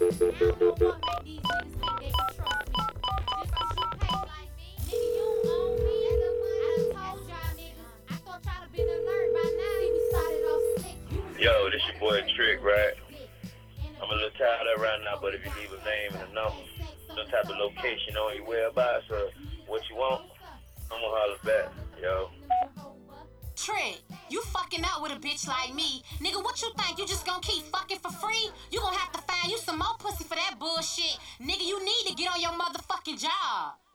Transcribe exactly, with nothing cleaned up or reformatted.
Now I'm gonna make these niggas think they can trust me. Just cause you pay like me, nigga, you don't own me. I done told y'all niggas, I thought y'all have been alert by now. See, we started off slick. Yo, this your boy Trick, right? I'm a little tired of it right now, but if you leave a name and a number, some type of location on your whereabouts or what you want, I'm gonna holler back, yo. Trick, you fucking up with a bitch like me. Nigga, what you think? You just gonna keep fucking for free? You gonna have to find you some more pussy for that bullshit. Nigga, you need to get on your motherfucking job.